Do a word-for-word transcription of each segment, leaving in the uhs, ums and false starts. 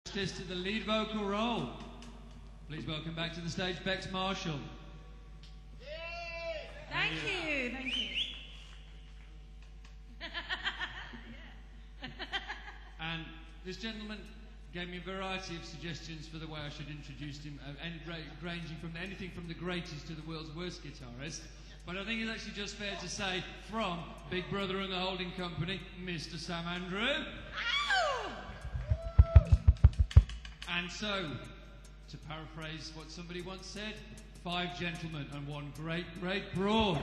justice to the lead vocal role. Please welcome back to the stage Bex Marshall. Thank you, thank you. And this gentleman gave me a variety of suggestions for the way I should introduce him, uh, any, ranging from anything from the greatest to the world's worst guitarist. But I think it's actually just fair to say, from Big Brother and the Holding Company, Mister Sam Andrew. Ow! And so, to paraphrase what somebody once said, five gentlemen and one great, great broad.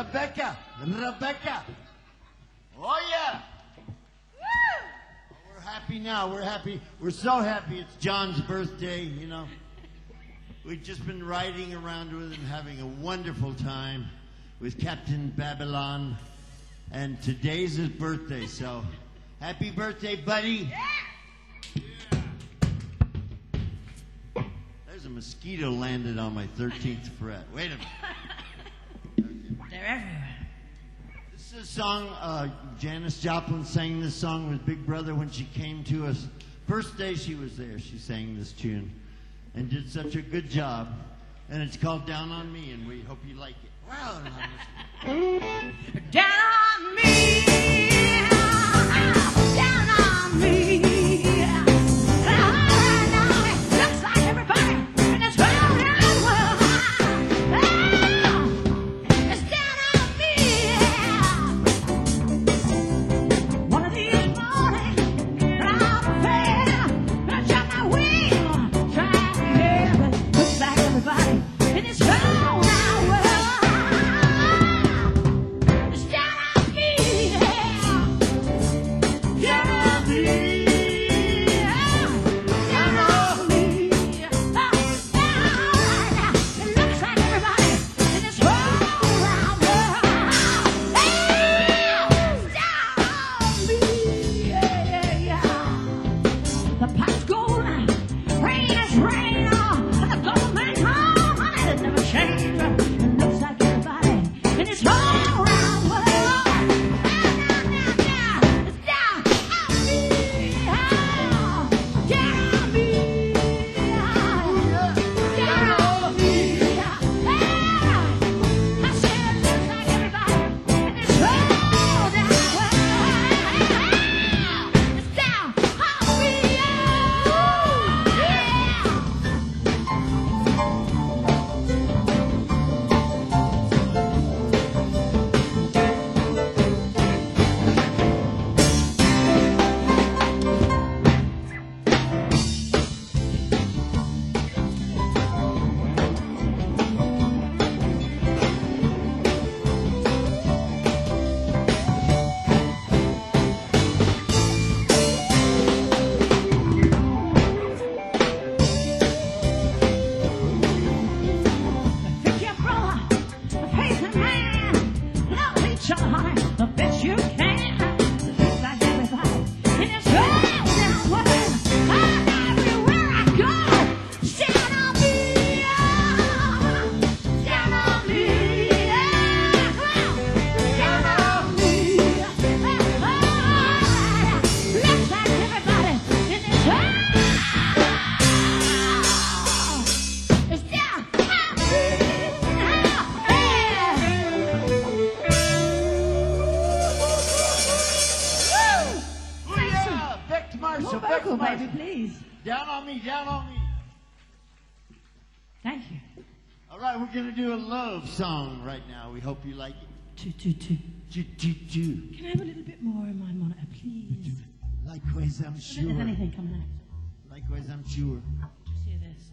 Rebecca, Rebecca. Oh yeah. We're happy now. We're happy. We're so happy. It's John's birthday. You know, we've just been riding around with him, having a wonderful time with Captain Babylon, and today's his birthday. So, happy birthday, buddy. There's a mosquito landed on my thirteenth fret. Wait a minute. They're everywhere. This is a song, uh, Janis Joplin sang this song with Big Brother when she came to us. First day she was there, she sang this tune and did such a good job. And it's called Down on Me, and we hope you like it. Wow. Down on me, down on me. Looks like everybody in this whole wide world is down on me. One of these mornings, I'll prepare to jump my wheel, try to hear, but looks like everybody in this whole wide world is down on me. Down on me. Down on me. It looks like everybody in this whole wide world is down on me. Yeah, yeah, yeah. The pot's golden, rain is rain, oh, and the government, oh, honey, it never changed. It looks like everybody in this whole round world, down, down, down, down, it's down on me, oh, down on me, oh, down on me, oh. I said it looks like everybody in this whole round world, it's down on me, oh, yeah. Pick your brother, the pacing man, love each other, honey, the best you can. It looks like everybody in this whole damn world, and everywhere I go, down on me, oh, down on me, oh, down on me, oh, looks like everybody in this whole it's down on me, Oh yeah, Beck Marshall, More Beck vocal, baby, Marshall. please. Down on me, down on me. Thank you. All right, we're gonna do a love song right now. We hope you like it. Two, two, two. Choo, choo, choo. Can I have a little bit more in my monitor, please? Likewise, I'm If sure. there's anything coming out. Likewise, I'm sure. Just hear this.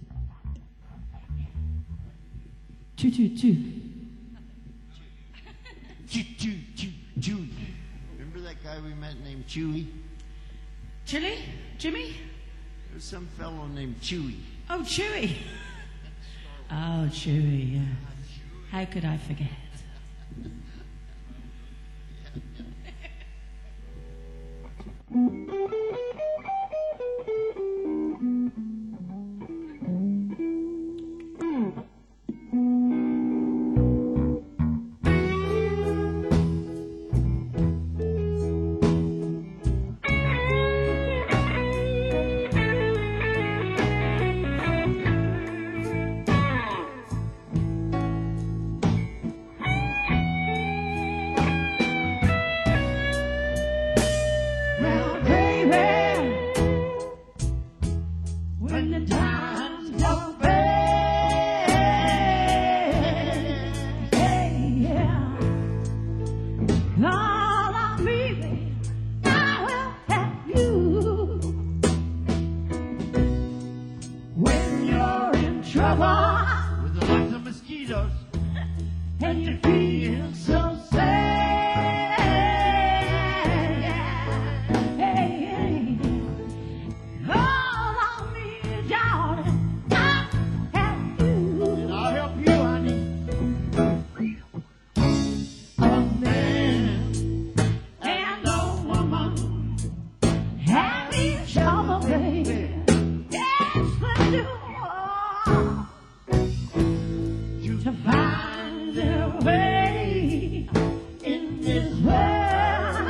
Two, two, two. Choo, choo, choo, Chewy. Remember that guy we met named Chewy? Chili? Jimmy? There's some fellow named Chewy. Oh, Chewy. Oh, Chewy, yeah. How could I forget? Well, baby, when the times don't pay, hey, yeah, all on me, baby, I will help you when you're in trouble With a lot of mosquitoes. and you feel so to find their way in this world.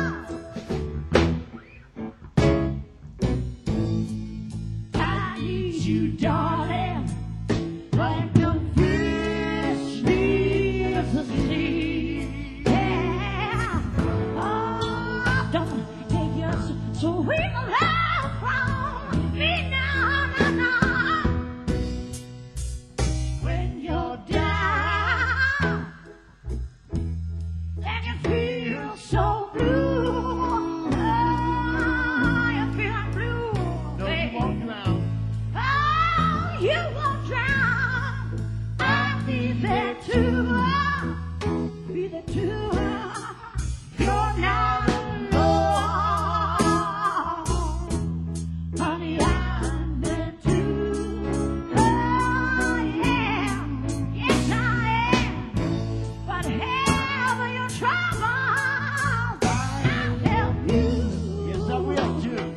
I need you, darling, when confusion leaves the sea. Yeah. Oh, don't take your sweet love from me now, now, now. When you're down and you feel so blue, oh, you feel blue, No, you baby. won't drown. Oh, you won't drown. I'll be there too. Be there too. You're not alone. Honey, I'm there too. Oh, yeah. Yes, I am. Whatever your trouble, I'll help you. Yes, I will too.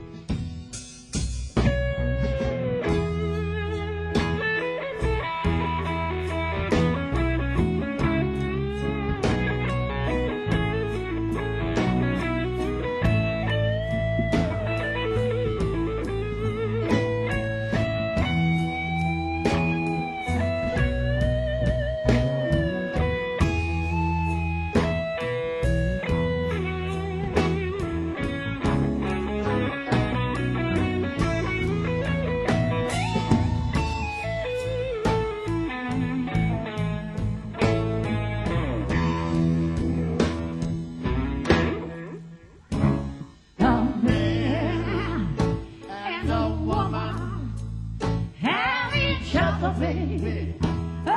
A man and a woman have each other, baby. Oh,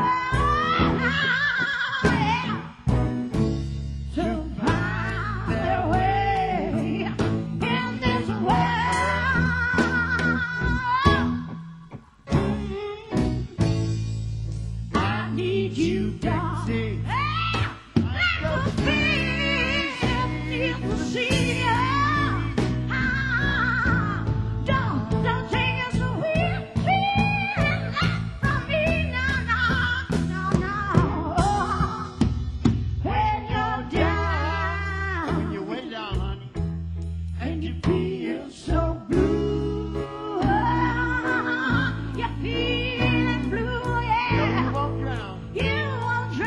yeah. To find their way in this world. I need you, darling. Like a fish needs the sea. Ah, don't, don't take it so weird. Feel that from me, no, no, no, no. When you're down When you're way down, honey. and you feel so blue, you're feeling blue, No, you yeah. won't drown. You won't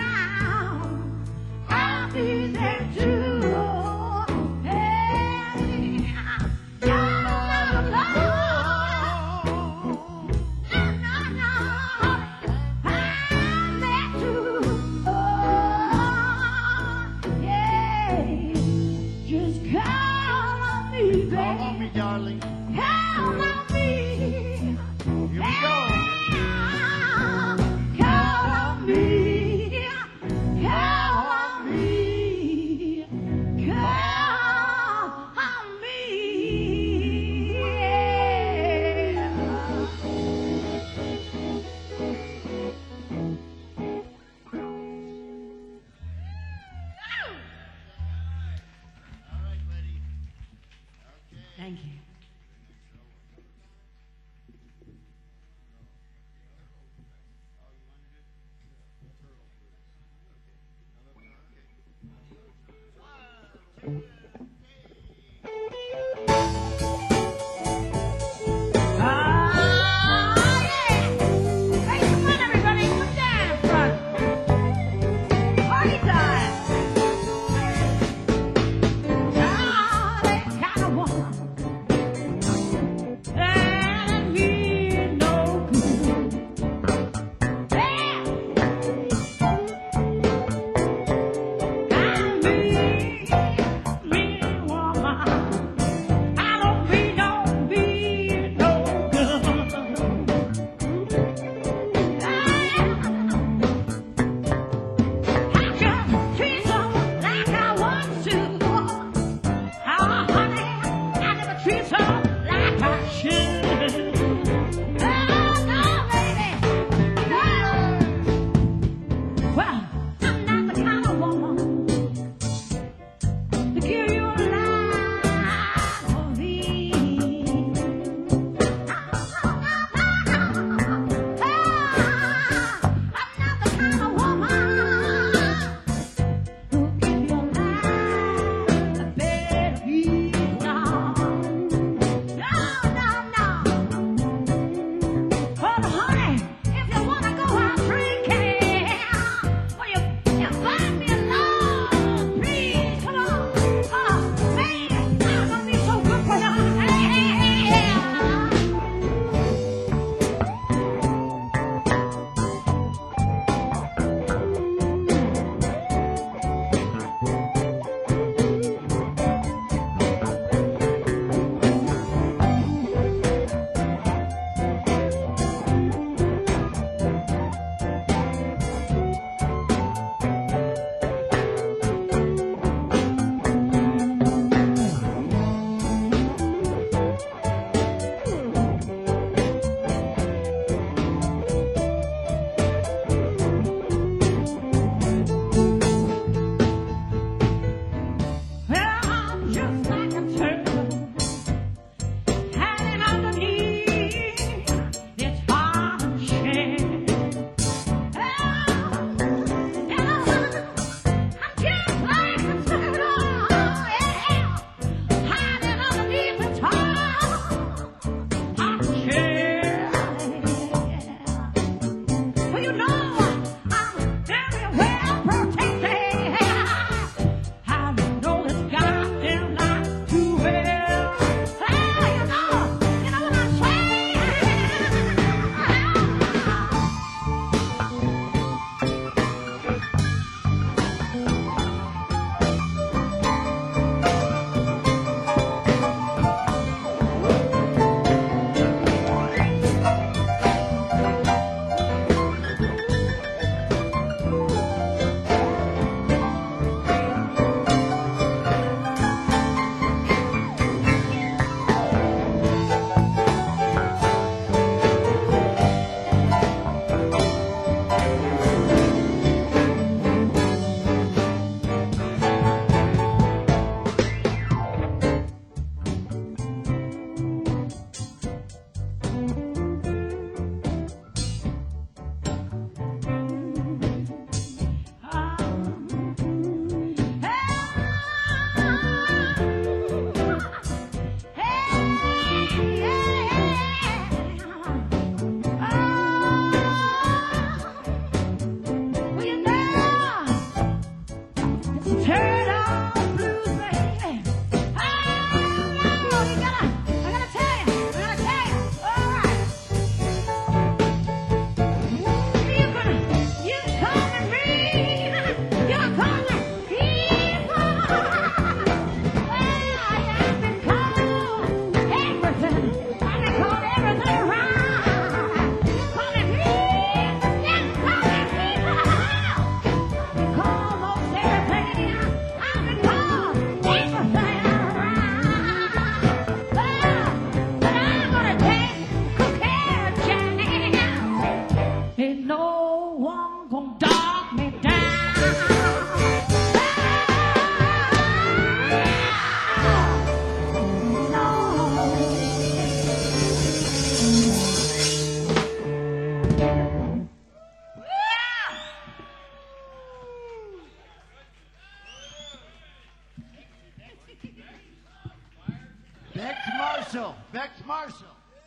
Marshall. Bex Marshall.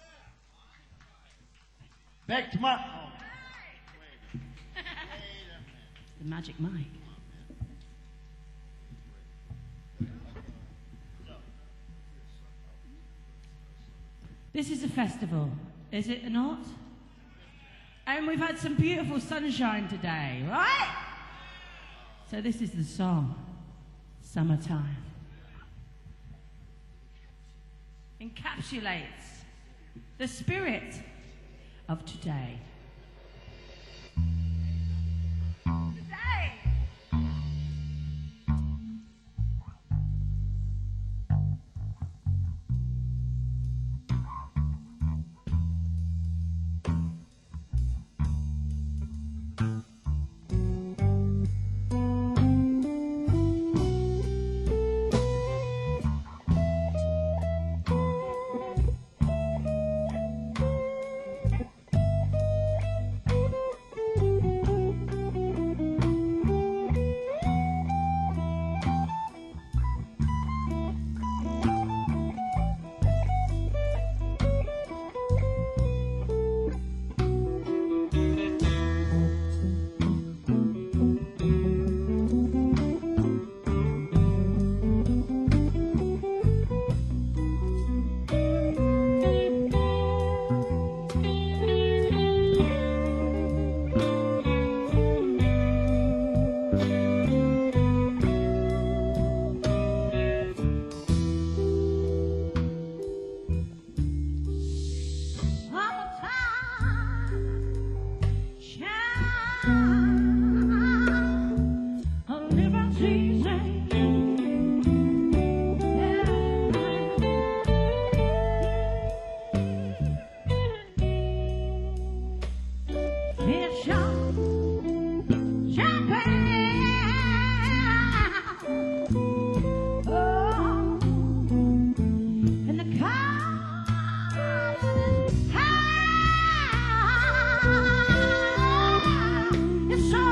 Bex Marshall. Oh. Wait. Wait a minute. The magic mic. This is a festival, is it not? And we've had some beautiful sunshine today, right? So this is the song, Summertime. Encapsulates the spirit of today. Today! It's so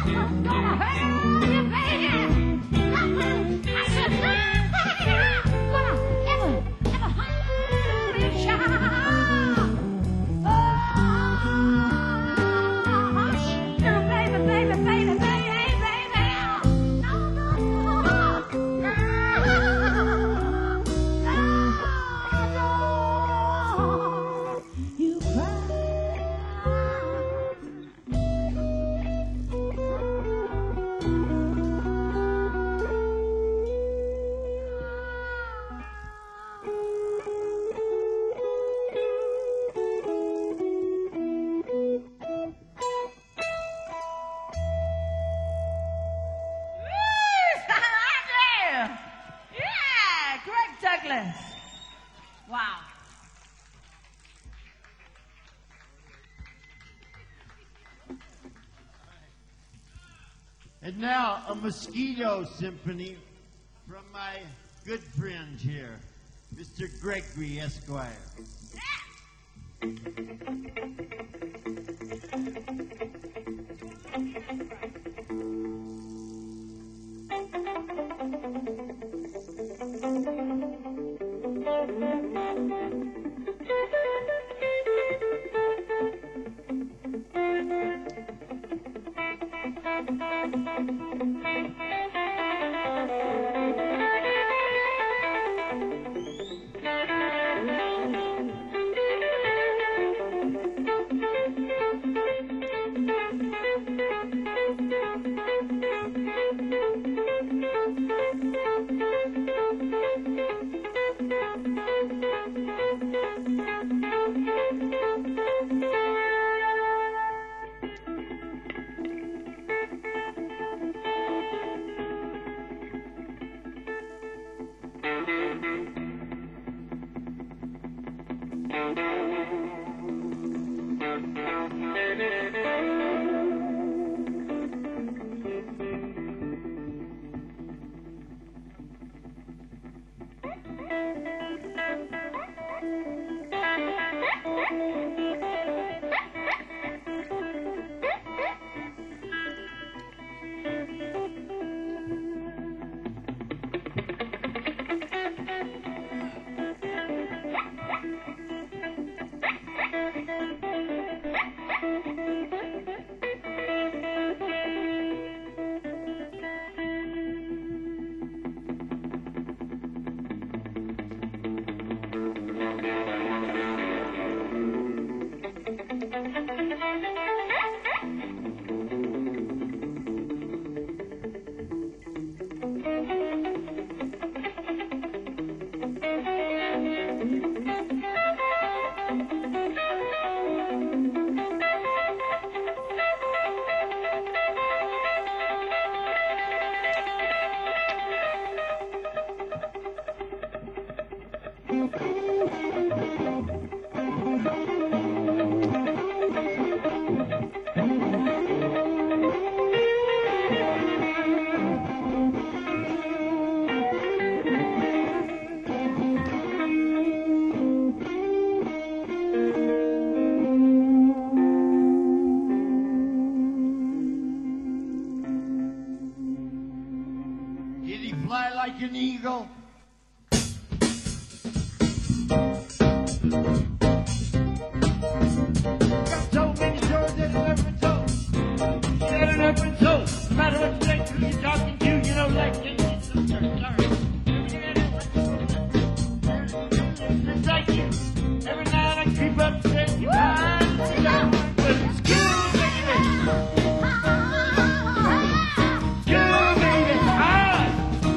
Douglas. Wow. And now a Mosquito Symphony from my good friend here, Mister Gregory Esquire. Like an eagle. Got so many stories that I've never told. That I've never been told. No matter what you think, who you're talking to, you know, like it's so sorry. It's like you. Every night I creep up to say you hide, but it's cool, baby. Cool, baby. Ah.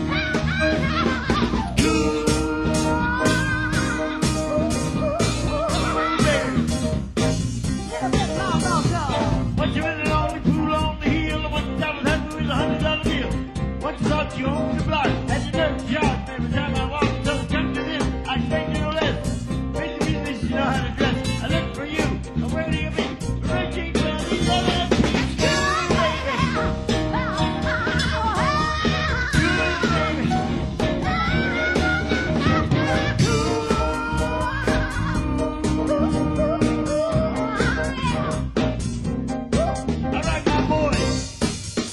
What you in the lonely pool on the hill, and what the devil's had to is a hundred dollar bill. What you thought you owned the block, had the dirt yard. Every time I walk, don't come to this, I expect you no less. Make the business, you know how to dress. I look for you, and where do you be? Right king, down these other peeps. Good baby. Good baby. I like my boys.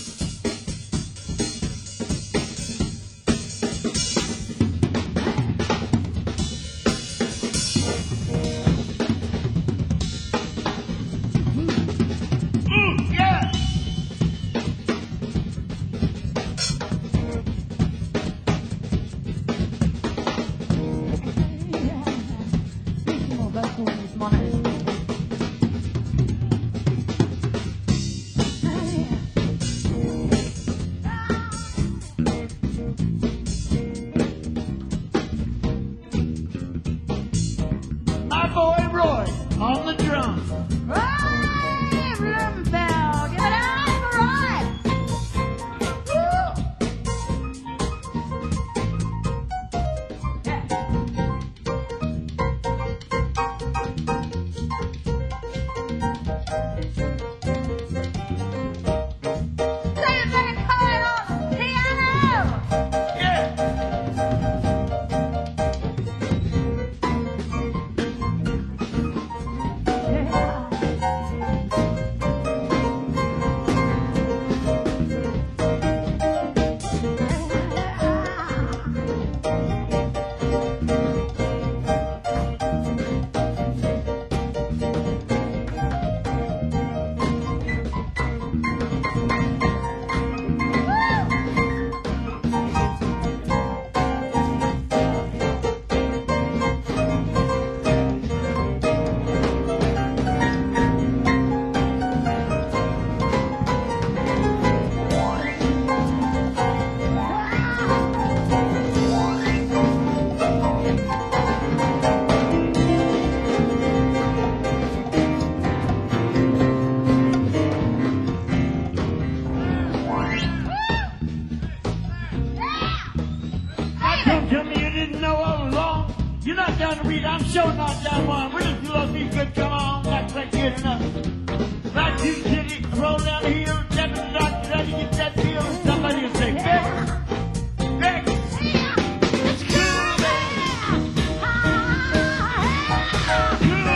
beat. I'm sure not that one. We're just love me good. Come on, that's like good enough. Back to the city, roll down the hill, step in the dark, try to get that feel. Somebody will say, Beck, Beck. It's cool, baby. Cool,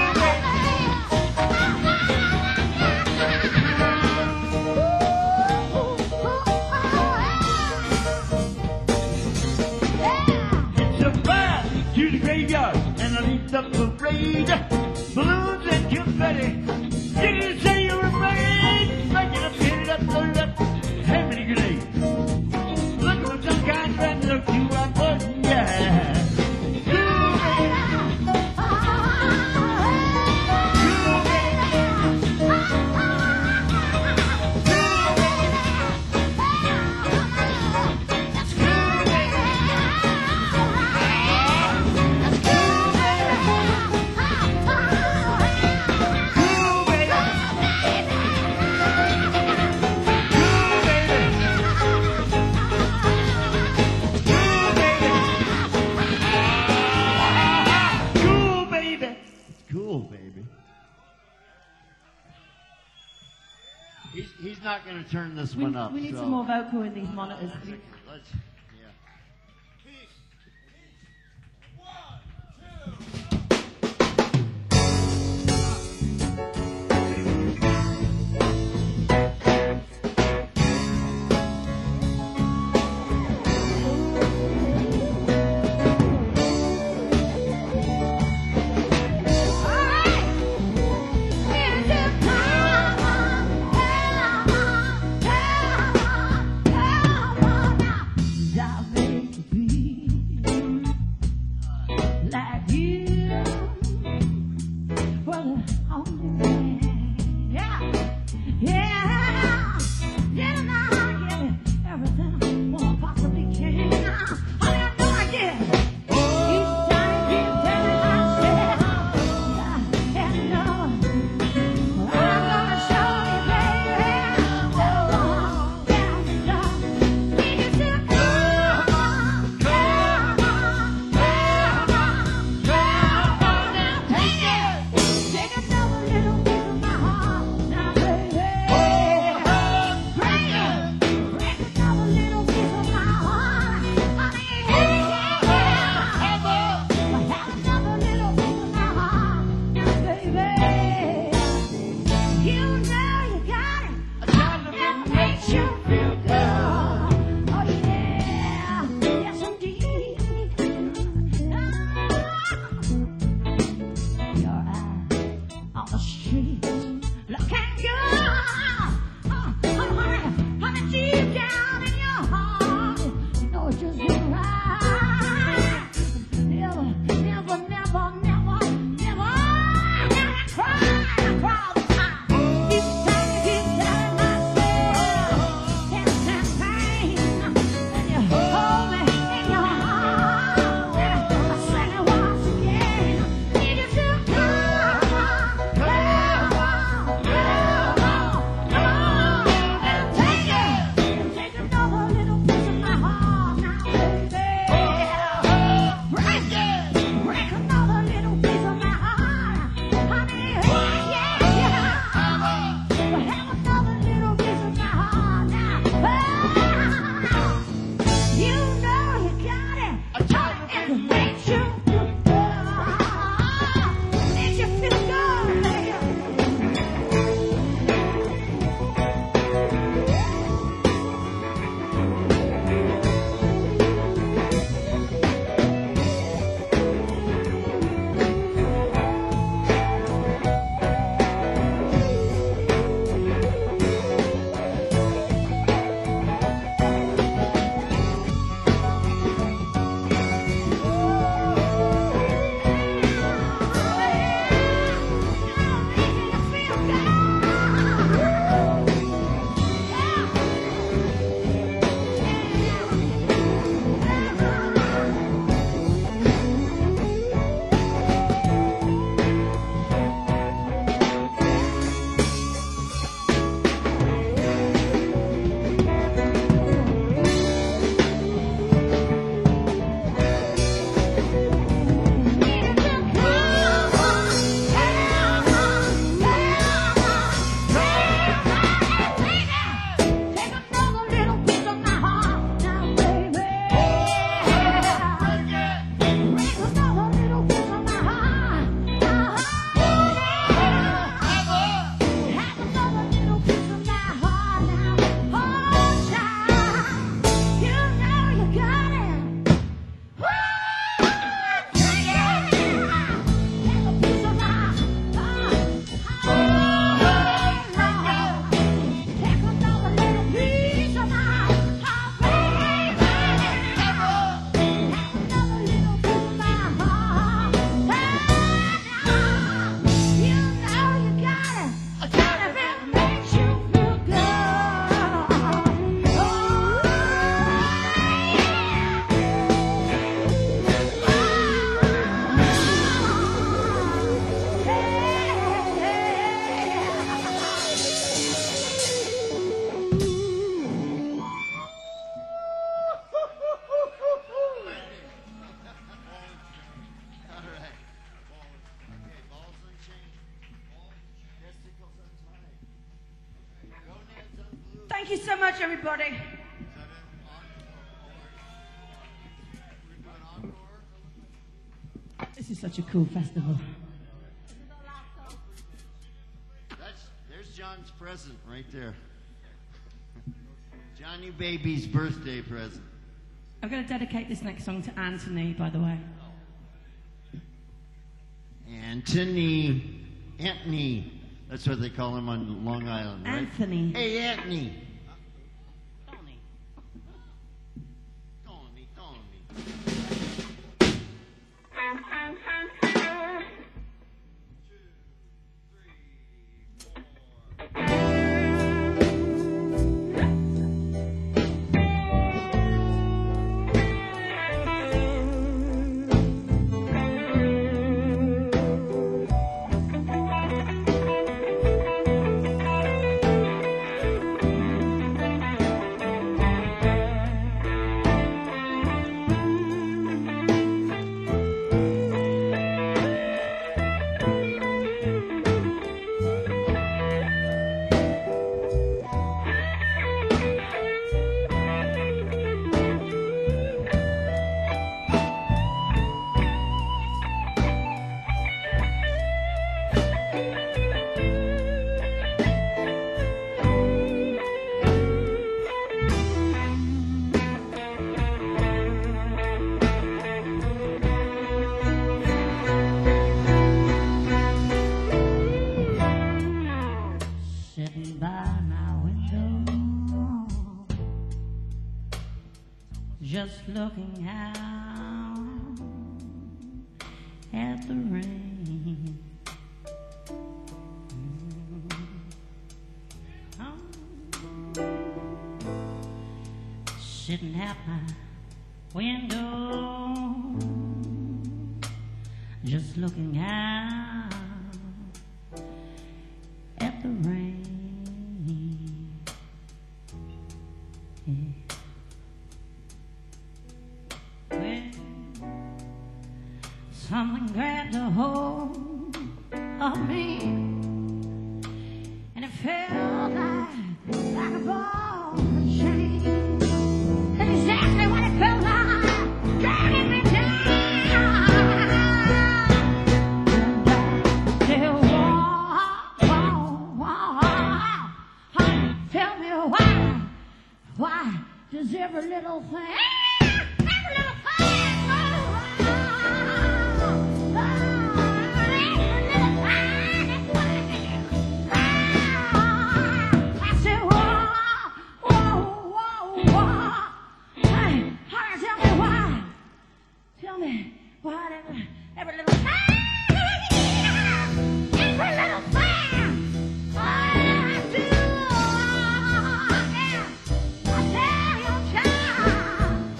It's a ride to the graveyard, and I leave the parade. Balloons and confetti. Did you say you were afraid? Making a pin up, load up, hand me the grenade. Look for some kind of red look you are putting, yeah. Cool, baby. Cool, baby. Cool, baby. He's, he's not going to turn this We, one up. we need so some more vocal in these monitors. Let's, yeah. Thank you so much, everybody. This is such a cool festival. That's, there's John's present right there. Johnny Baby's birthday present. I'm going to dedicate this next song to Anthony, by the way. Anthony. Anthony. That's what they call him on Long Island, right? Anthony. Hey, Anthony. Tony. Tony, Tony. Sitting by my window, just looking out at the rain. Oh. Sitting at my window, just looking out at the rain. When something grabbed a hold of me, and it felt like, like a ball and chain. That's exactly what it felt like, dragging me down. And I said, whoa, whoa, whoa, honey, tell me why, why does every little thing, every little thing, oh, oh, oh, every little tiny thing, oh, I said, whoa, whoa, whoa, whoa, hey, honey, tell me why, tell me why every, every little thing, every little thing, I do, yeah, I tell you, child.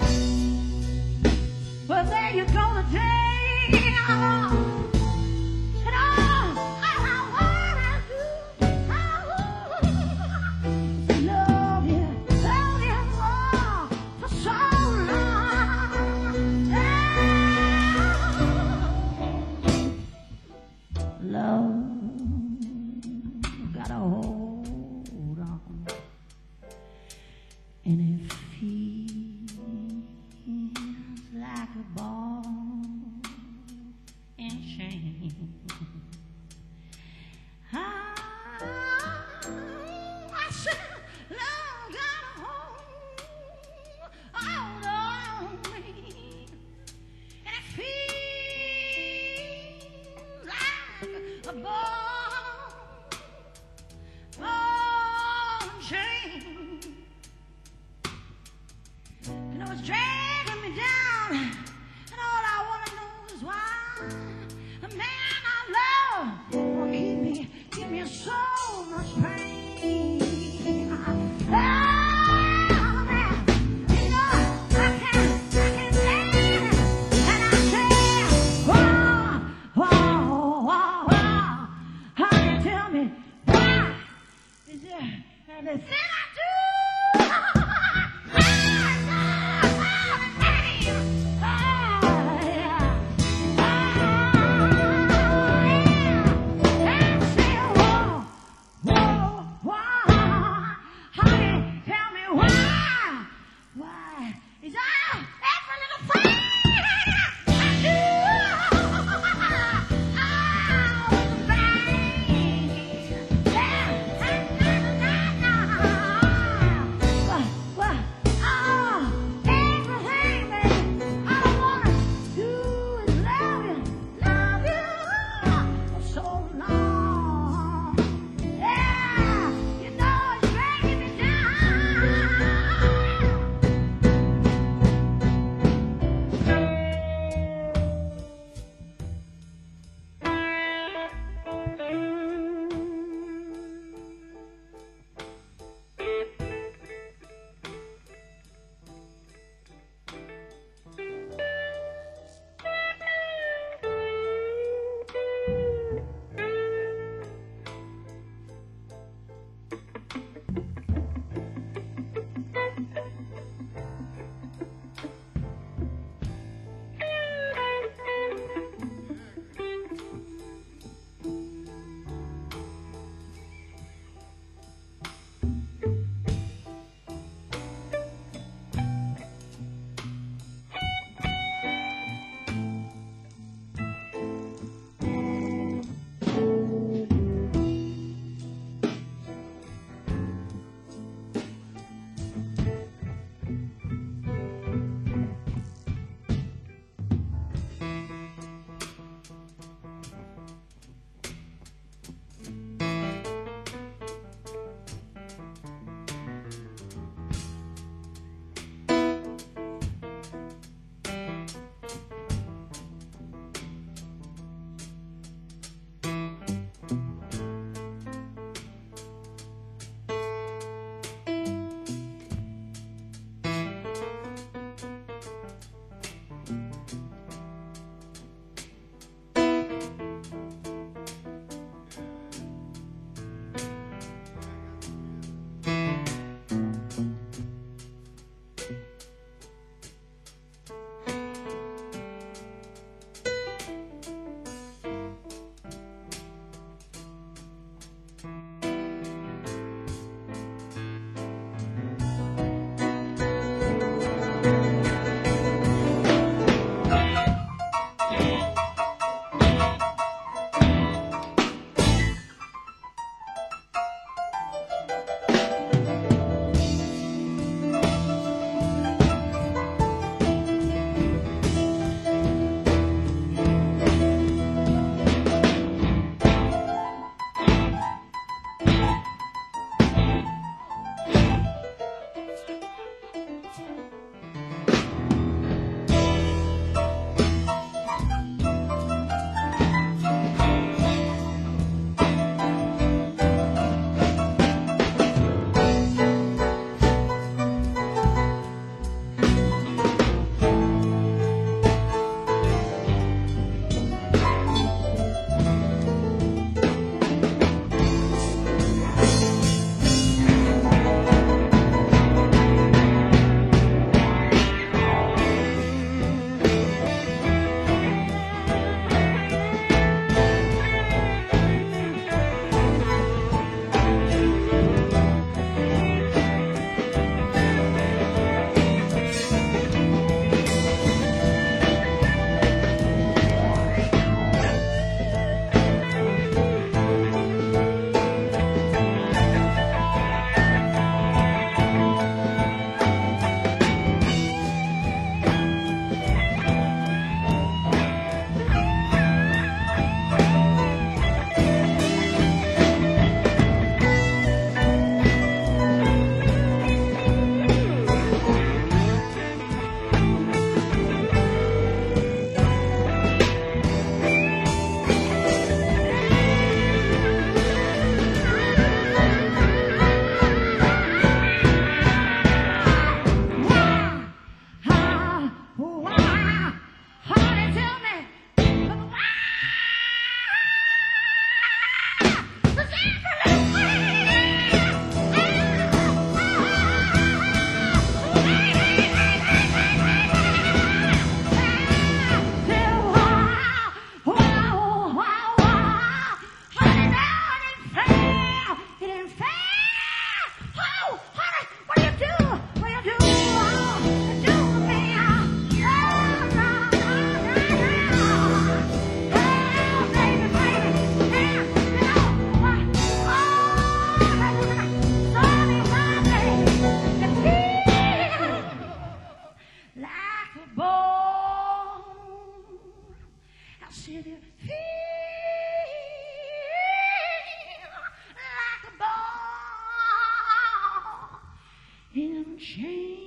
change.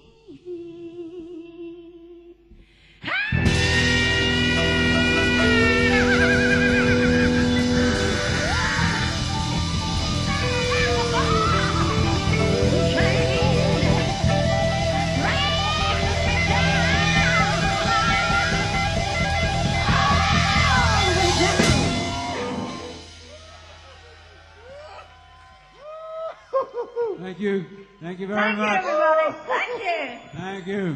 Thank you. Thank you very Thank you, much. everybody. Thank you. Thank you.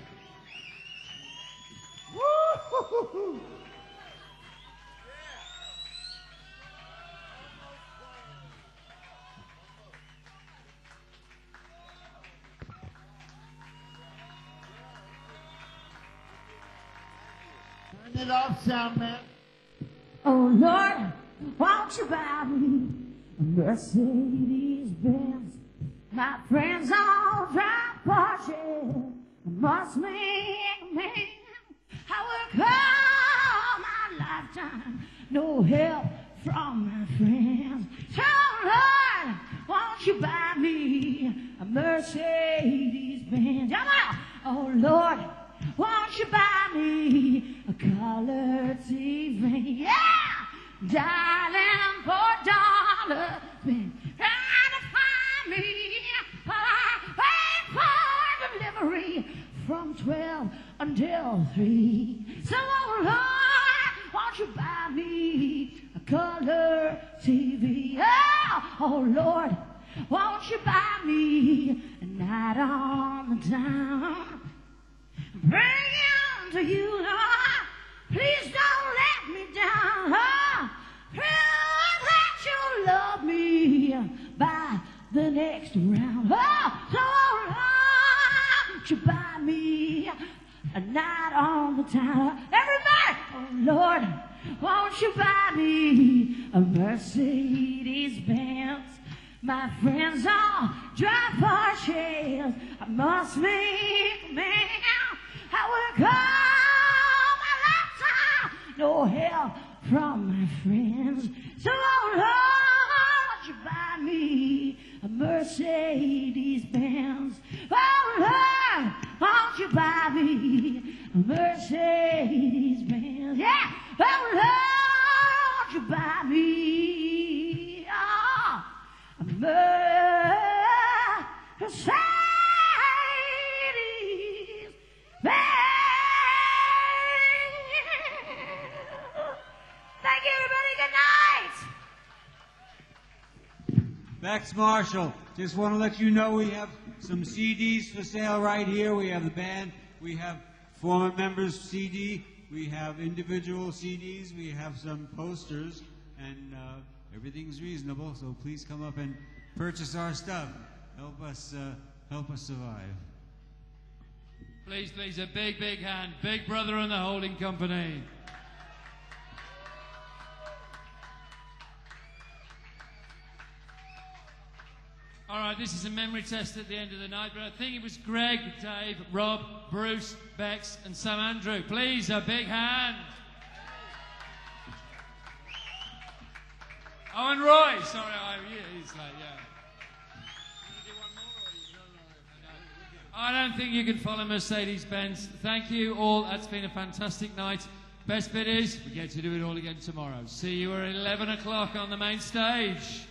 Turn it off, sound man. Oh Lord, won't you buy me a Mercedes Benz? My friends all drive Porsche. I must make a man. I work all my lifetime, no help from my friends. So Lord, won't you buy me a Mercedes Benz? Come on. Oh Lord, won't you buy me a color T V? Yeah! Darling, for a dollar, been trying to find me while I wait for delivery from twelve until three. So, oh Lord, won't you buy me a color T V? Oh, oh Lord, won't you buy me a night on the town? Bring it to you, Lord. Please don't let me down. Oh, prove that you love me by the next round. Oh, so Lord, won't you buy me a night on the town? Everybody, oh Lord, won't you buy me a Mercedes Benz? My friends all drive Porsches. I must make a man. I work all my lifetime, no help from my friends. So, oh Lord, won't you buy me a Mercedes Benz? Oh Lord, won't you buy me a Mercedes Benz? Yeah, oh Lord, won't you buy me oh, a Mercedes Benz? Thank you, everybody. Good night. Bex Marshall, just want to let you know we have some C Ds for sale right here. We have the band, we have former members' C D, we have individual C Ds, we have some posters, and uh, everything's reasonable, so please come up and purchase our stuff. Help us, uh, help us survive. Please, please, a big, big hand. Big Brother and the Holding Company. All right, this is a memory test at the end of the night, but I think it was Greg, Dave, Rob, Bruce, Bex, and Sam Andrew. Please, a big hand. Oh, and Roy. Sorry, I, yeah, he's like, yeah. I don't think you can follow Mercedes-Benz. Thank you all. That's been a fantastic night. Best bit is we get to do it all again tomorrow. See you at eleven o'clock on the main stage.